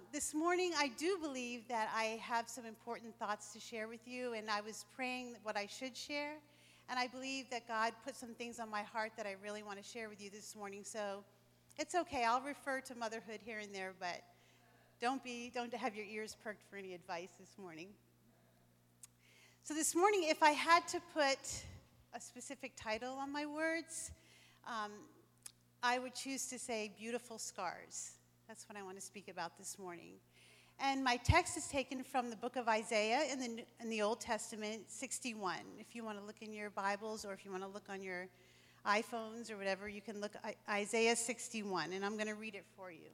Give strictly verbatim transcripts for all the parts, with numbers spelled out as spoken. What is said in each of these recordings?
this morning, I do believe that I have some important thoughts to share with you, and I was praying what I should share, and I believe that God put some things on my heart that I really want to share with you this morning, so it's okay. I'll refer to motherhood here and there, but don't be, don't have your ears perked for any advice this morning. So this morning, if I had to put a specific title on my words, um, I would choose to say beautiful scars. That's what I want to speak about this morning. And my text is taken from the book of Isaiah in the, in the Old Testament, sixty-one. If you want to look in your Bibles or if you want to look on your iPhones or whatever, you can look at Isaiah sixty-one, and I'm going to read it for you.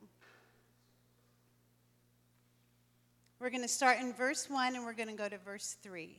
We're going to start in verse one, and we're going to go to verse three.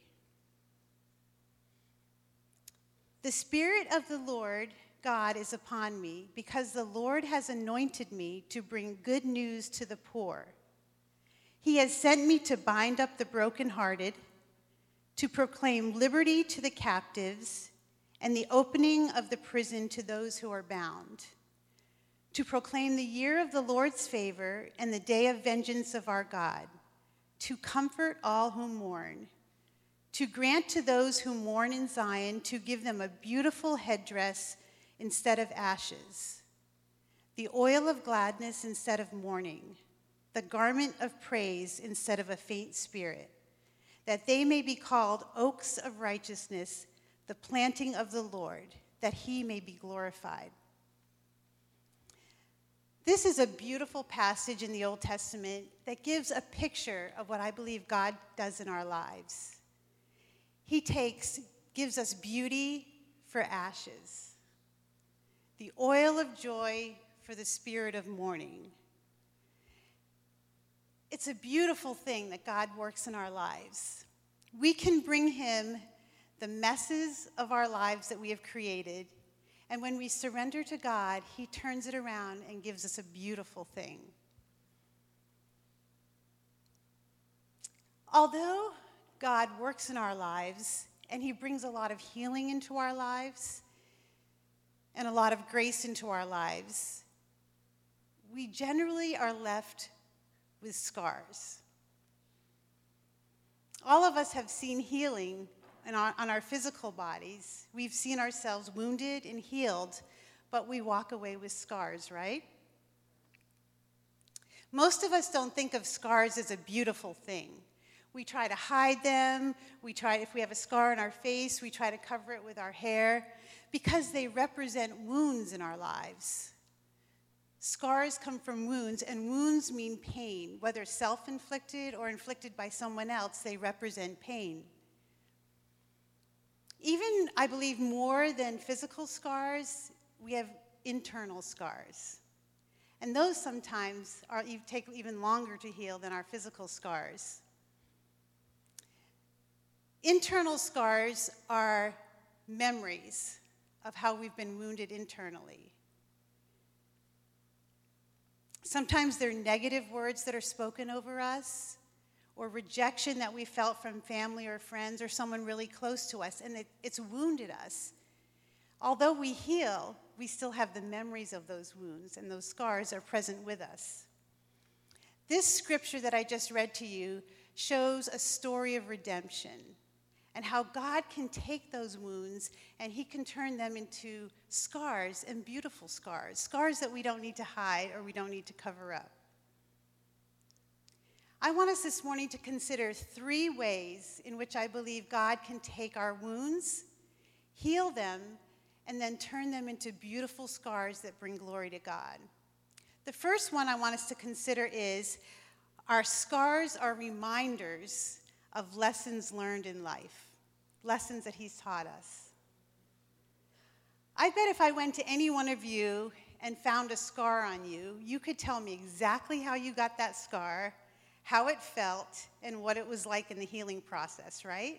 The Spirit of the Lord God is upon me, because the Lord has anointed me to bring good news to the poor. He has sent me to bind up the brokenhearted, to proclaim liberty to the captives, and the opening of the prison to those who are bound, to proclaim the year of the Lord's favor and the day of vengeance of our God, to comfort all who mourn, to grant to those who mourn in Zion, to give them a beautiful headdress instead of ashes, the oil of gladness instead of mourning, the garment of praise instead of a faint spirit, that they may be called oaks of righteousness, the planting of the Lord, that he may be glorified. This is a beautiful passage in the Old Testament that gives a picture of what I believe God does in our lives. He takes, gives us beauty for ashes, the oil of joy for the spirit of mourning. It's a beautiful thing that God works in our lives. We can bring him the messes of our lives that we have created, and when we surrender to God, he turns it around and gives us a beautiful thing. Although God works in our lives, and he brings a lot of healing into our lives, and a lot of grace into our lives, we generally are left with scars. All of us have seen healing in our, on our physical bodies. We've seen ourselves wounded and healed, but we walk away with scars, right? Most of us don't think of scars as a beautiful thing. We try to hide them. We try, if we have a scar on our face, we try to cover it with our hair because they represent wounds in our lives. Scars come from wounds, and wounds mean pain. Whether self-inflicted or inflicted by someone else, they represent pain. Even, I believe, more than physical scars, we have internal scars. And those sometimes are, take even longer to heal than our physical scars. Internal scars are memories of how we've been wounded internally. Sometimes they're negative words that are spoken over us, or rejection that we felt from family or friends or someone really close to us, and it, it's wounded us. Although we heal, we still have the memories of those wounds, and those scars are present with us. This scripture that I just read to you shows a story of redemption, and how God can take those wounds and he can turn them into scars, and beautiful scars, scars that we don't need to hide or we don't need to cover up. I want us this morning to consider three ways in which I believe God can take our wounds, heal them, and then turn them into beautiful scars that bring glory to God. The first one I want us to consider is our scars are reminders of lessons learned in life, lessons that he's taught us. I bet if I went to any one of you and found a scar on you, you could tell me exactly how you got that scar, how it felt, and what it was like in the healing process, right?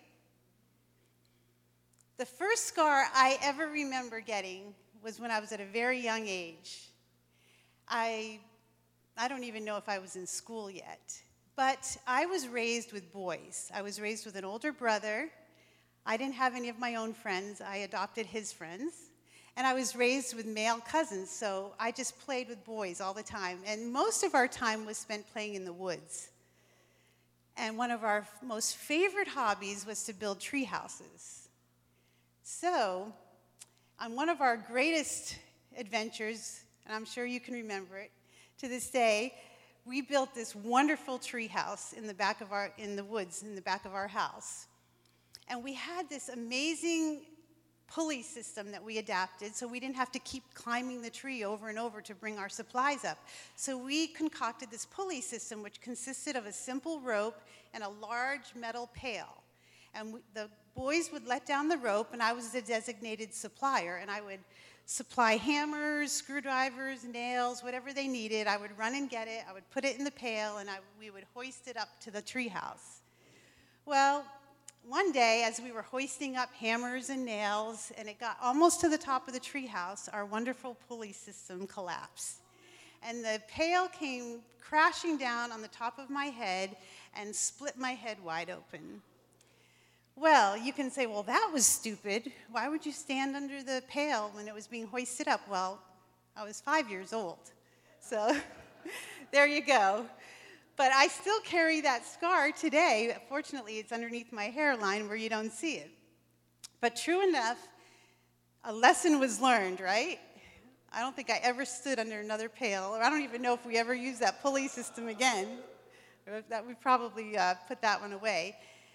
The first scar I ever remember getting was when I was at a very young age. I, I don't even know if I was in school yet, but I was raised with boys. I was raised with an older brother. I didn't have any of my own friends. I adopted his friends. And I was raised with male cousins, so I just played with boys all the time. And most of our time was spent playing in the woods. And one of our most favorite hobbies was to build tree houses. So, on one of our greatest adventures, and I'm sure you can remember it, to this day, we built this wonderful tree house in the back of our, in the woods, in the back of our house. And we had this amazing pulley system that we adapted, so we didn't have to keep climbing the tree over and over to bring our supplies up. So we concocted this pulley system, which consisted of a simple rope and a large metal pail. And we, the boys would let down the rope, and I was the designated supplier, and I would supply hammers, screwdrivers, nails, whatever they needed. I would run and get it, I would put it in the pail, and I, we would hoist it up to the tree house. Well, one day, as we were hoisting up hammers and nails, and it got almost to the top of the treehouse, our wonderful pulley system collapsed. And the pail came crashing down on the top of my head and split my head wide open. Well, you can say, well, that was stupid. Why would you stand under the pail when it was being hoisted up? Well, I was five years old. So there you go. But I still carry that scar today. Fortunately, it's underneath my hairline where you don't see it. But true enough, a lesson was learned, right? I don't think I ever stood under another pail, or I don't even know if we ever used that pulley system again. Or that we probably uh, put that one away.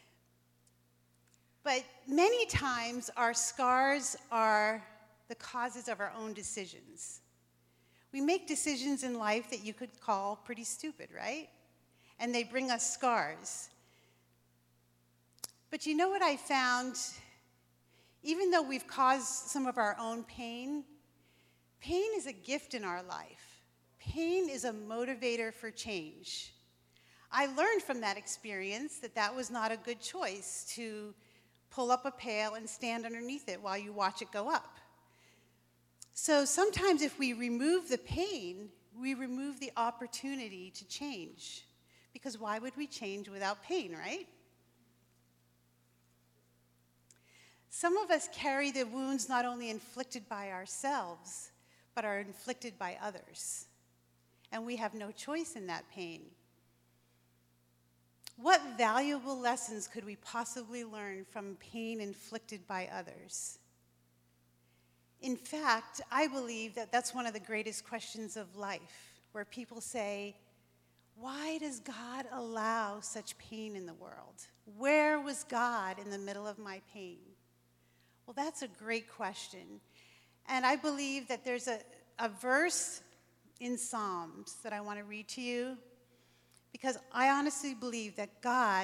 But many times, our scars are the causes of our own decisions. We make decisions in life that you could call pretty stupid, right? And they bring us scars. But you know what I found? Even though we've caused some of our own pain, pain is a gift in our life. Pain is a motivator for change. I learned from that experience that that was not a good choice, to pull up a pail and stand underneath it while you watch it go up. So sometimes if we remove the pain, we remove the opportunity to change. Because why would we change without pain, right? Some of us carry the wounds not only inflicted by ourselves, but are inflicted by others. And we have no choice in that pain. What valuable lessons could we possibly learn from pain inflicted by others? In fact, I believe that that's one of the greatest questions of life, where people say, why does God allow such pain in the world? Where was God in the middle of my pain? Well, that's a great question. And I believe that there's a, a verse in Psalms that I want to read to you, because I honestly believe that God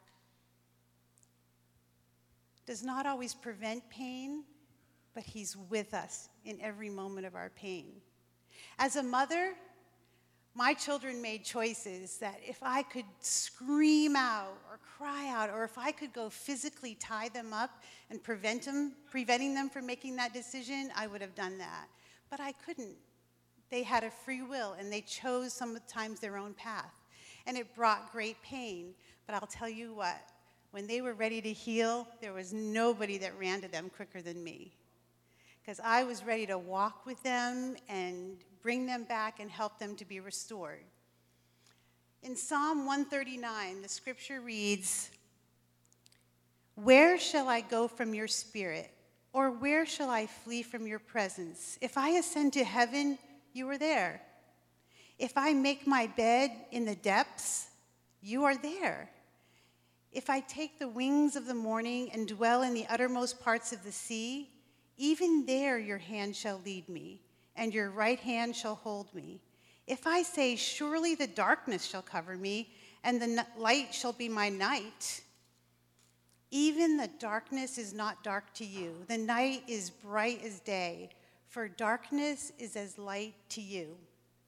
does not always prevent pain, but he's with us in every moment of our pain. As a mother, my children made choices that if I could scream out or cry out, or if I could go physically tie them up and prevent them, preventing them from making that decision, I would have done that. But I couldn't. They had a free will, and they chose sometimes their own path. And it brought great pain. But I'll tell you what, when they were ready to heal, there was nobody that ran to them quicker than me. Because I was ready to walk with them and bring them back and help them to be restored. In Psalm one thirty-nine, the scripture reads, "Where shall I go from your spirit? Or where shall I flee from your presence? If I ascend to heaven, you are there. If I make my bed in the depths, you are there. If I take the wings of the morning and dwell in the uttermost parts of the sea, even there your hand shall lead me, and your right hand shall hold me. If I say, surely the darkness shall cover me, and the light shall be my night, even the darkness is not dark to you. The night is bright as day, for darkness is as light to you."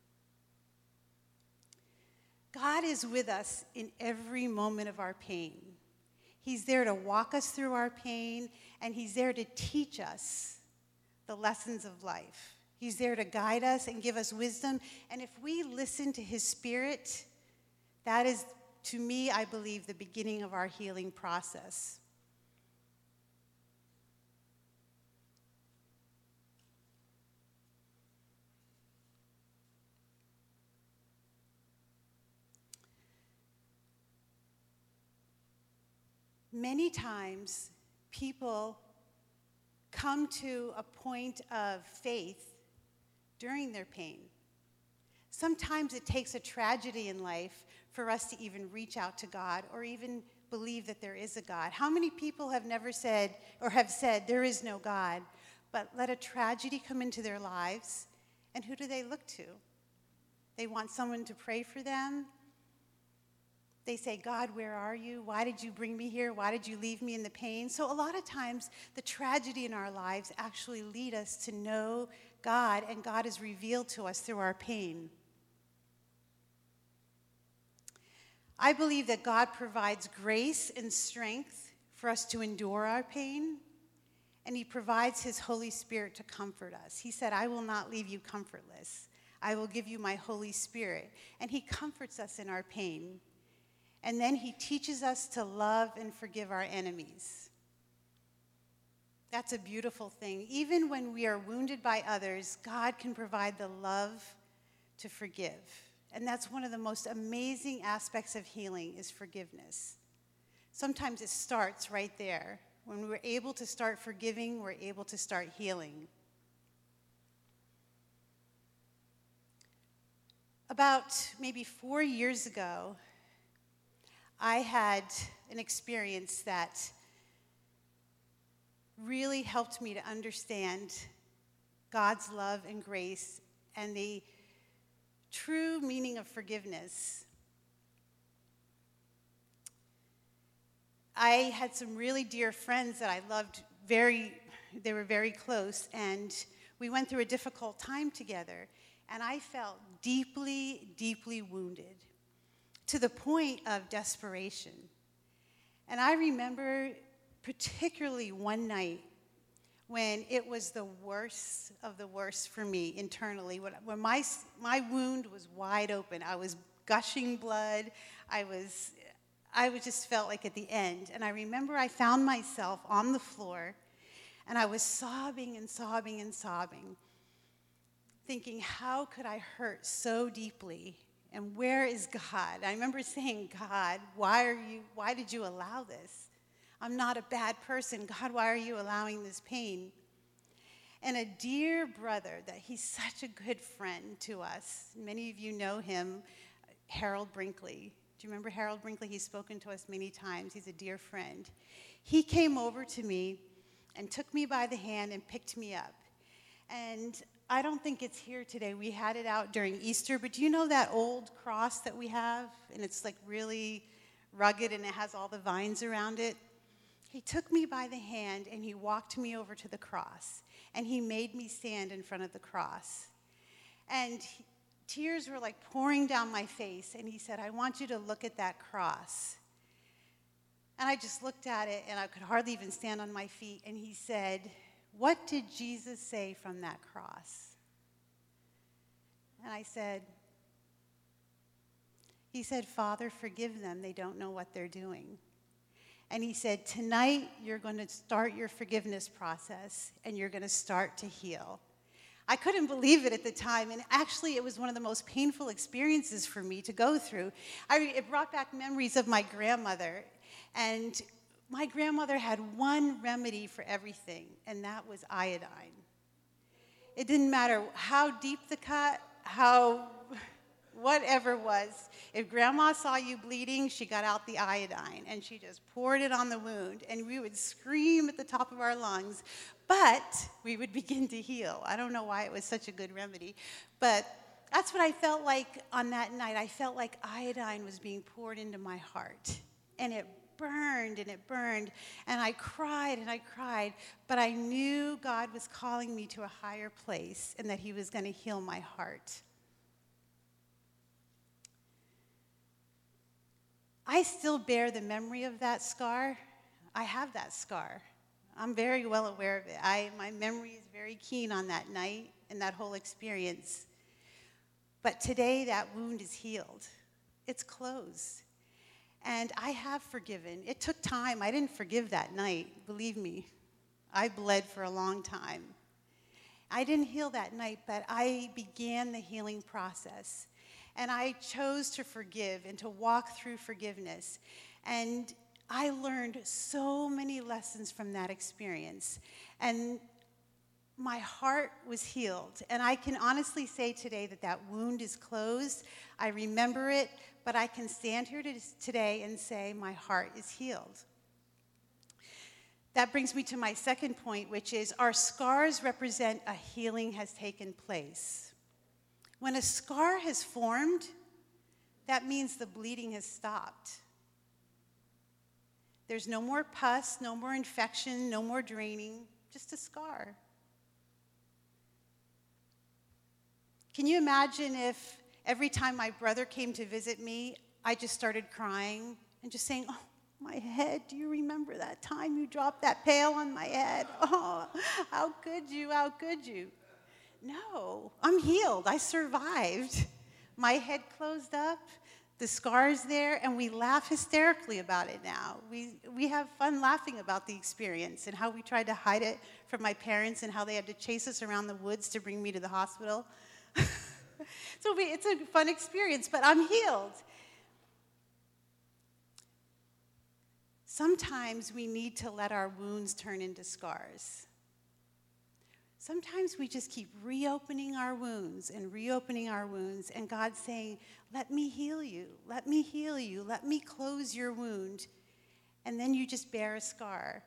God is with us in every moment of our pain. He's there to walk us through our pain, and he's there to teach us the lessons of life. He's there to guide us and give us wisdom. And if we listen to his Spirit, that is, to me, I believe, the beginning of our healing process. Many times, people come to a point of faith during their pain. Sometimes it takes a tragedy in life for us to even reach out to God or even believe that there is a God. How many people have never said or have said there is no God, but let a tragedy come into their lives, and who do they look to? They want someone to pray for them. They say, God, where are you? Why did you bring me here? Why did you leave me in the pain? So a lot of times, the tragedy in our lives actually lead us to know God, and God is revealed to us through our pain. I believe that God provides grace and strength for us to endure our pain, and he provides his Holy Spirit to comfort us. He said, I will not leave you comfortless. I will give you my Holy Spirit. And he comforts us in our pain. And then he teaches us to love and forgive our enemies. That's a beautiful thing. Even when we are wounded by others, God can provide the love to forgive. And that's one of the most amazing aspects of healing is forgiveness. Sometimes it starts right there. When we're able to start forgiving, we're able to start healing. About maybe four years ago, I had an experience that really helped me to understand God's love and grace and the true meaning of forgiveness. I had some really dear friends that I loved very, they were very close, and we went through a difficult time together, and I felt deeply, deeply wounded to the point of desperation. And I remember particularly one night when it was the worst of the worst for me internally, when, when my, my wound was wide open. I was gushing blood. I was, I was just felt like at the end. And I remember I found myself on the floor, and I was sobbing and sobbing and sobbing, thinking, how could I hurt so deeply? And where is God? I remember saying, God, why are you, why did you allow this? I'm not a bad person. God, why are you allowing this pain? And a dear brother that he's such a good friend to us. Many of you know him, Harold Brinkley. Do you remember Harold Brinkley? He's spoken to us many times. He's a dear friend. He came over to me and took me by the hand and picked me up. And I don't think it's here today. We had it out during Easter, but do you know that old cross that we have? And it's like really rugged and it has all the vines around it. He took me by the hand and he walked me over to the cross, and he made me stand in front of the cross. And he, tears were like pouring down my face, and he said, I want you to look at that cross. And I just looked at it, and I could hardly even stand on my feet, and he said, what did Jesus say from that cross? And I said, he said, Father, forgive them. They don't know what they're doing. And he said, tonight you're going to start your forgiveness process, and you're going to start to heal. I couldn't believe it at the time, and actually it was one of the most painful experiences for me to go through. I, it brought back memories of my grandmother, and my grandmother had one remedy for everything, and that was iodine. It didn't matter how deep the cut, how whatever it was. If grandma saw you bleeding, she got out the iodine, and she just poured it on the wound, and we would scream at the top of our lungs, but we would begin to heal. I don't know why it was such a good remedy, but that's what I felt like on that night. I felt like iodine was being poured into my heart, and it burned and it burned, and I cried and I cried, but I knew God was calling me to a higher place and that he was going to heal my heart. I still bear the memory of that scar. I have that scar. I'm very well aware of it. I, my memory is very keen on that night and that whole experience. But today that wound is healed. It's closed. And I have forgiven. It took time. I didn't forgive that night. Believe me, I bled for a long time. I didn't heal that night, but I began the healing process. And I chose to forgive and to walk through forgiveness. And I learned so many lessons from that experience. And my heart was healed. And I can honestly say today that that wound is closed. I remember it, but I can stand here today and say my heart is healed. That brings me to my second point, which is our scars represent a healing has taken place. When a scar has formed, that means the bleeding has stopped. There's no more pus, no more infection, no more draining, just a scar. Can you imagine if every time my brother came to visit me, I just started crying and just saying, oh, my head, do you remember that time you dropped that pail on my head? Oh, how could you, how could you? No, I'm healed, I survived. My head closed up, the scar's there, and we laugh hysterically about it now. We, we have fun laughing about the experience and how we tried to hide it from my parents and how they had to chase us around the woods to bring me to the hospital. So we, it's a fun experience, but I'm healed. Sometimes we need to let our wounds turn into scars. Sometimes we just keep reopening our wounds and reopening our wounds, and God's saying, let me heal you, let me heal you, let me close your wound, and then you just bear a scar.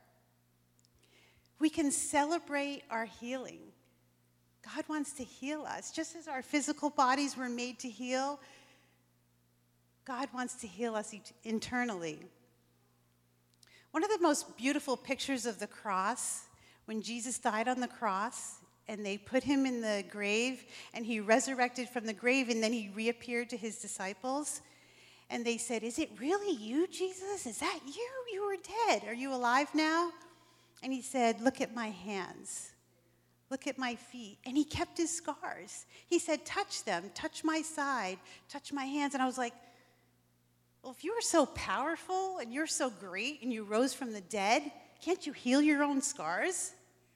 We can celebrate our healing. God wants to heal us. Just as our physical bodies were made to heal, God wants to heal us internally. One of the most beautiful pictures of the cross, when Jesus died on the cross and they put him in the grave and he resurrected from the grave and then he reappeared to his disciples and they said, is it really you, Jesus? Is that you? You were dead. Are you alive now? And he said, look at my hands. Look at my feet. And he kept his scars. He said, touch them, touch my side, touch my hands. And I was like, well, if you were so powerful and you're so great and you rose from the dead, can't you heal your own scars?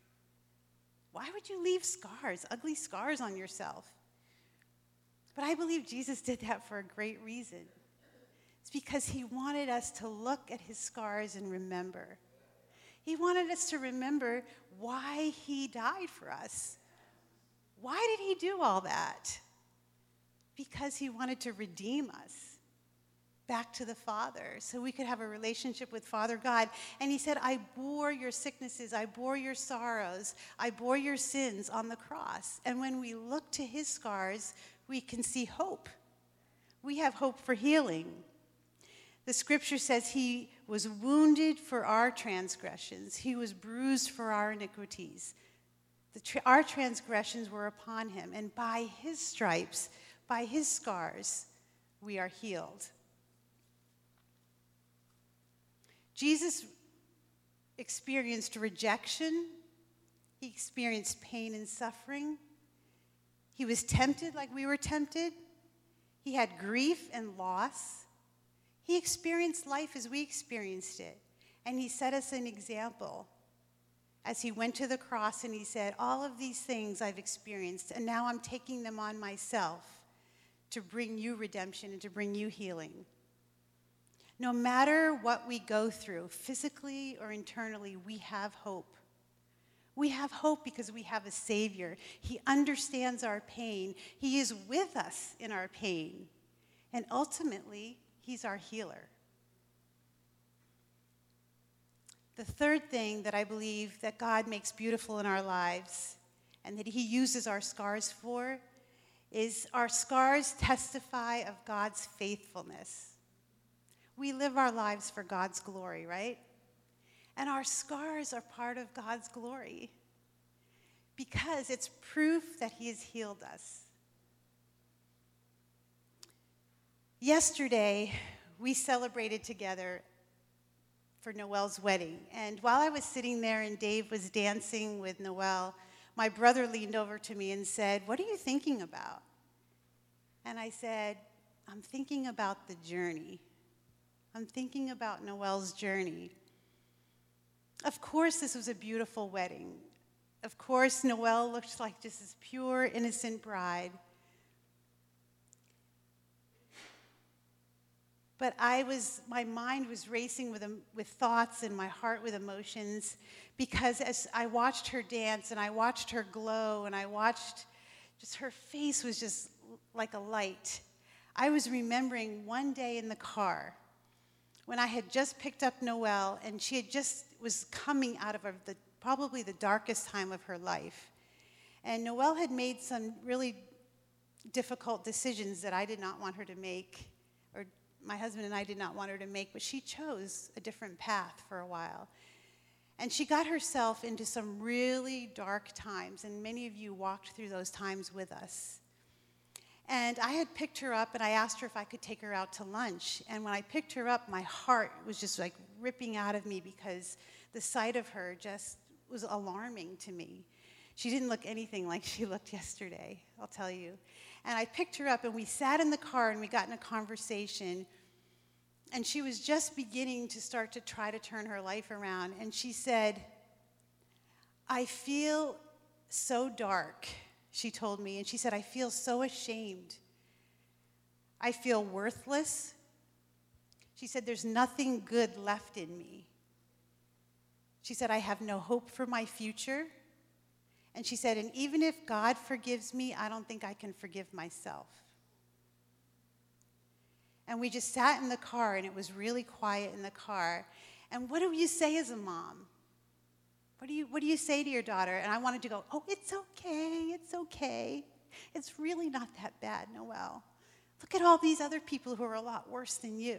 Why would you leave scars, ugly scars on yourself? But I believe Jesus did that for a great reason. It's because he wanted us to look at his scars and remember. He wanted us to remember why he died for us. Why did he do all that? Because he wanted to redeem us back to the Father so we could have a relationship with Father God. And he said, I bore your sicknesses, I bore your sorrows, I bore your sins on the cross. And when we look to his scars, we can see hope. We have hope for healing. The scripture says he was wounded for our transgressions. He was bruised for our iniquities. The tra- our transgressions were upon him, and by his stripes, by his scars, we are healed. Jesus experienced rejection. He experienced pain and suffering. He was tempted like we were tempted. He had grief and loss. He experienced life as we experienced it. And he set us an example as he went to the cross and he said, all of these things I've experienced, and now I'm taking them on myself to bring you redemption and to bring you healing. No matter what we go through, physically or internally, we have hope. We have hope because we have a Savior. He understands our pain. He is with us in our pain. And ultimately, he's our healer. The third thing that I believe that God makes beautiful in our lives and that he uses our scars for is our scars testify of God's faithfulness. We live our lives for God's glory, right? And our scars are part of God's glory because it's proof that he has healed us. Yesterday, we celebrated together for Noelle's wedding. And while I was sitting there and Dave was dancing with Noelle, my brother leaned over to me and said, what are you thinking about? And I said, I'm thinking about the journey. I'm thinking about Noelle's journey. Of course, this was a beautiful wedding. Of course, Noelle looked like just this pure, innocent bride. But I was, my mind was racing with, em- with thoughts and my heart with emotions, because as I watched her dance and I watched her glow and I watched, just her face was just like a light. I was remembering one day in the car when I had just picked up Noelle and she had just was coming out of a, the, probably the darkest time of her life. And Noelle had made some really difficult decisions that I did not want her to make, or my husband and I did not want her to make, but she chose a different path for a while. And she got herself into some really dark times, and many of you walked through those times with us. And I had picked her up, and I asked her if I could take her out to lunch. And when I picked her up, my heart was just like ripping out of me, because the sight of her just was alarming to me. She didn't look anything like she looked yesterday, I'll tell you. And I picked her up, and we sat in the car, and we got in a conversation. And she was just beginning to start to try to turn her life around. And she said, "I feel so dark," she told me. And she said, "I feel so ashamed. I feel worthless." She said, "There's nothing good left in me." She said, "I have no hope for my future." And she said, "And even if God forgives me, I don't think I can forgive myself." And we just sat in the car, and it was really quiet in the car. And what do you say as a mom? What do you, what do you say to your daughter? And I wanted to go, "Oh, it's okay, it's okay. It's really not that bad, Noelle. Look at all these other people who are a lot worse than you."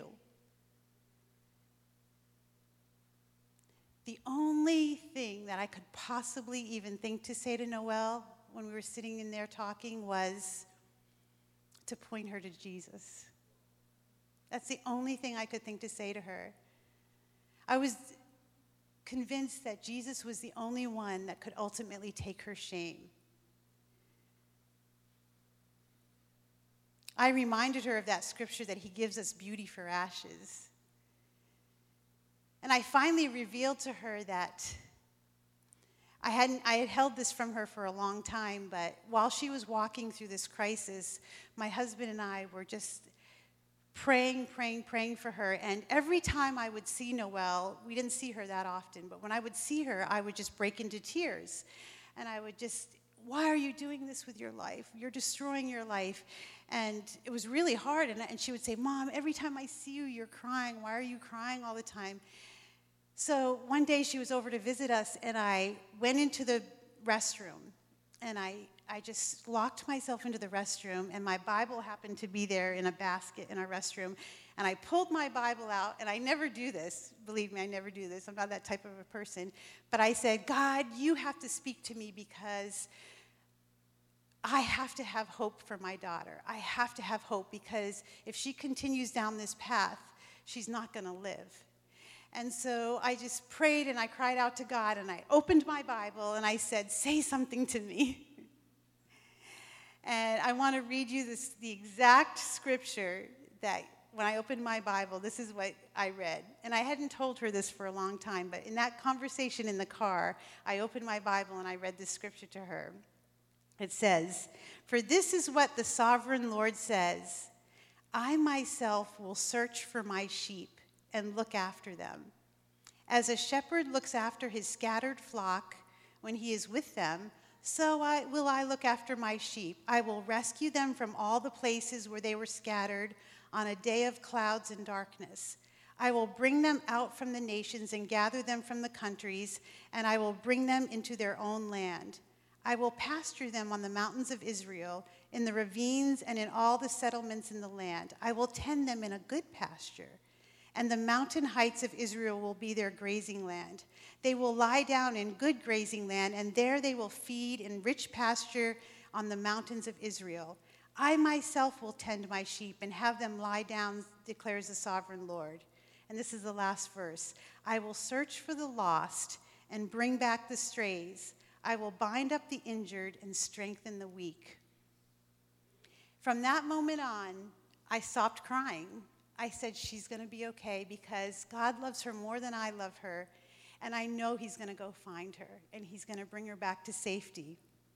The only thing that I could possibly even think to say to Noelle when we were sitting in there talking was to point her to Jesus. That's the only thing I could think to say to her. I was convinced that Jesus was the only one that could ultimately take her shame. I reminded her of that scripture that he gives us beauty for ashes. And I finally revealed to her that I hadn't, I had held this from her for a long time, but while she was walking through this crisis, my husband and I were just praying, praying, praying for her. And every time I would see Noelle, we didn't see her that often, but when I would see her, I would just break into tears. And I would just, "Why are you doing this with your life? You're destroying your life." And it was really hard. And, and she would say, "Mom, every time I see you, you're crying. Why are you crying all the time?" So one day she was over to visit us, and I went into the restroom, and I I just locked myself into the restroom, and my Bible happened to be there in a basket in our restroom. And I pulled my Bible out, and I never do this. Believe me, I never do this. I'm not that type of a person. But I said, "God, you have to speak to me, because I have to have hope for my daughter. I have to have hope, because if she continues down this path, she's not going to live." And so I just prayed, and I cried out to God, and I opened my Bible, and I said, "Say something to me." And I want to read you this, the exact scripture that when I opened my Bible, this is what I read. And I hadn't told her this for a long time, but in that conversation in the car, I opened my Bible and I read this scripture to her. It says, "For this is what the sovereign Lord says, I myself will search for my sheep and look after them. As a shepherd looks after his scattered flock when he is with them, so I, will I look after my sheep. I will rescue them from all the places where they were scattered on a day of clouds and darkness. I will bring them out from the nations and gather them from the countries, and I will bring them into their own land. I will pasture them on the mountains of Israel, in the ravines and in all the settlements in the land. I will tend them in a good pasture, and the mountain heights of Israel will be their grazing land. They will lie down in good grazing land, and there they will feed in rich pasture on the mountains of Israel. I myself will tend my sheep and have them lie down, declares the sovereign Lord." And this is the last verse. "I will search for the lost and bring back the strays. I will bind up the injured and strengthen the weak." From that moment on, I stopped crying. I said, she's going to be okay, because God loves her more than I love her. And I know he's going to go find her, and he's going to bring her back to safety.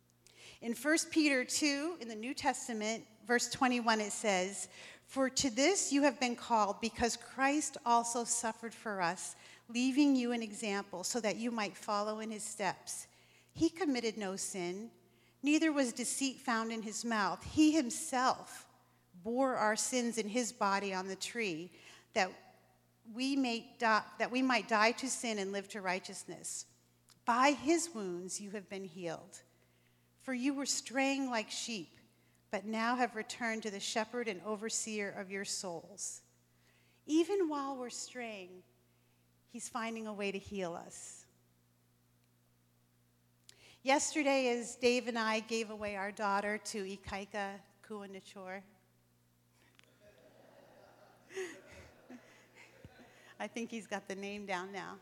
In First Peter two, in the New Testament, verse twenty-one, it says, "For to this you have been called, because Christ also suffered for us, leaving you an example, so that you might follow in his steps. He committed no sin, neither was deceit found in his mouth. He himself bore our sins in his body on the tree, that we may die, that we might die to sin and live to righteousness. By his wounds you have been healed. For you were straying like sheep, but now have returned to the shepherd and overseer of your souls." Even while we're straying, he's finding a way to heal us. Yesterday, as Dave and I gave away our daughter to Ikaika Kuanachor, I think he's got the name down now.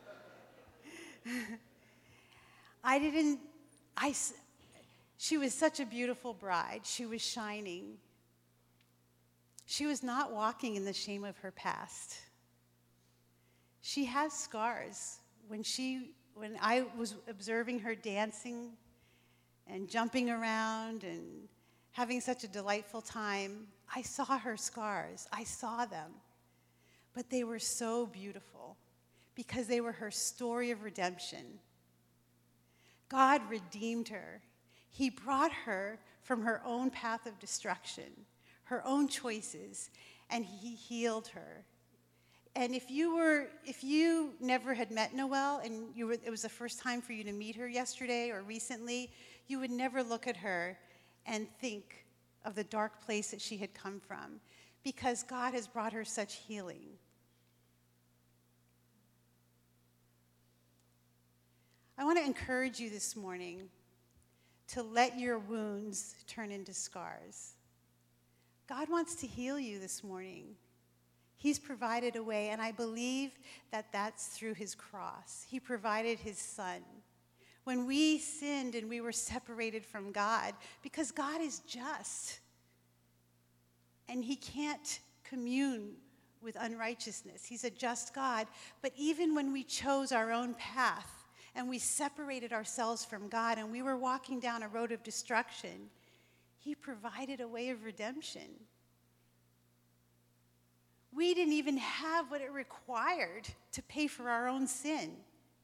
I didn't, I, she was such a beautiful bride. She was shining. She was not walking in the shame of her past. She has scars. When she, when I was observing her dancing and jumping around and having such a delightful time, I saw her scars. I saw them. But they were so beautiful because they were her story of redemption. God redeemed her. He brought her from her own path of destruction, her own choices, and he healed her. And if you were, if you never had met Noelle and you were, it was the first time for you to meet her yesterday or recently, you would never look at her and think of the dark place that she had come from, because God has brought her such healing. I want to encourage you this morning to let your wounds turn into scars. God wants to heal you this morning. He's provided a way, and I believe that that's through his cross. He provided his son. When we sinned and we were separated from God, because God is just, and he can't commune with unrighteousness. He's a just God. But even when we chose our own path and we separated ourselves from God and we were walking down a road of destruction, he provided a way of redemption. We didn't even have what it required to pay for our own sin.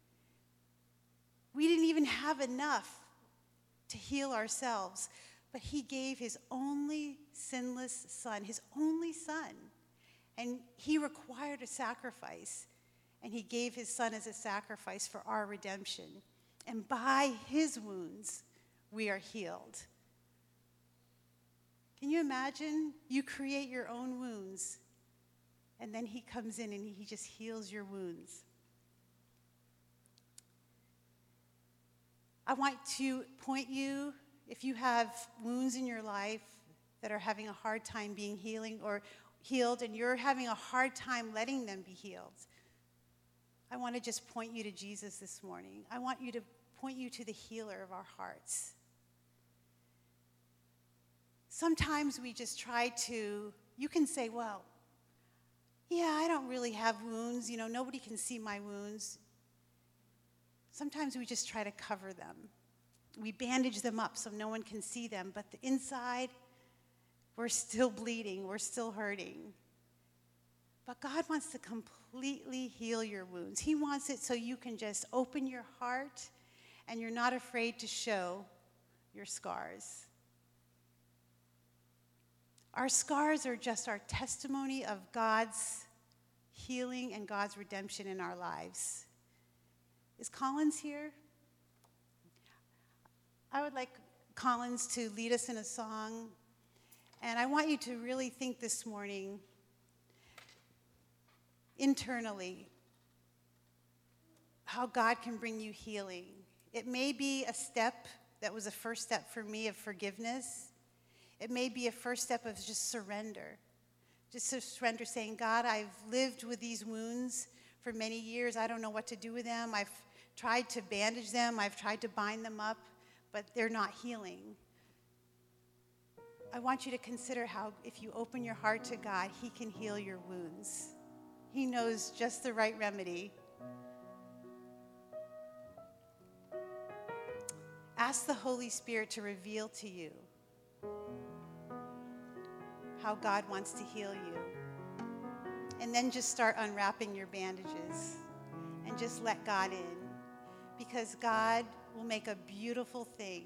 We didn't even have enough to heal ourselves. But he gave his only sinless son, his only son. And he required a sacrifice. And he gave his son as a sacrifice for our redemption. And by his wounds, we are healed. Can you imagine? You create your own wounds, and then he comes in and he just heals your wounds. I want to point you, if you have wounds in your life that are having a hard time being healing or healed, and you're having a hard time letting them be healed, I want to just point you to Jesus this morning. I want you to point you to the healer of our hearts. Sometimes we just try to, you can say, well, yeah, I don't really have wounds. You know, nobody can see my wounds. Sometimes we just try to cover them. We bandage them up so no one can see them, but the inside, we're still bleeding, we're still hurting. But God wants to completely heal your wounds. He wants it so you can just open your heart and you're not afraid to show your scars. Our scars are just our testimony of God's healing and God's redemption in our lives. Is Collins here? I would like Collins to lead us in a song. And I want you to really think this morning internally how God can bring you healing. It may be a step that was a first step for me of forgiveness. It may be a first step of just surrender. Just to surrender, saying, God, I've lived with these wounds for many years. I don't know what to do with them. I've tried to bandage them. I've tried to bind them up, but they're not healing. I want you to consider how if you open your heart to God, he can heal your wounds. He knows just the right remedy. Ask the Holy Spirit to reveal to you how God wants to heal you. And then just start unwrapping your bandages and just let God in, because God will make a beautiful thing.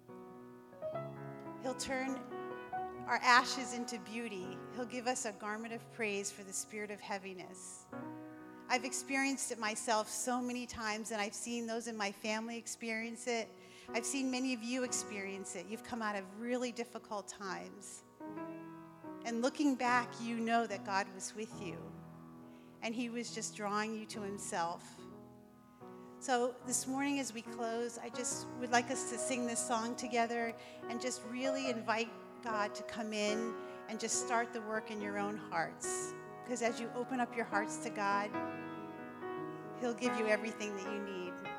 He'll turn our ashes into beauty. He'll give us a garment of praise for the spirit of heaviness. I've experienced it myself so many times, and I've seen those in my family experience it. I've seen many of you experience it. You've come out of really difficult times. And looking back, you know that God was with you, and he was just drawing you to himself. So this morning as we close, I just would like us to sing this song together and just really invite God to come in and just start the work in your own hearts. Because as you open up your hearts to God, he'll give you everything that you need.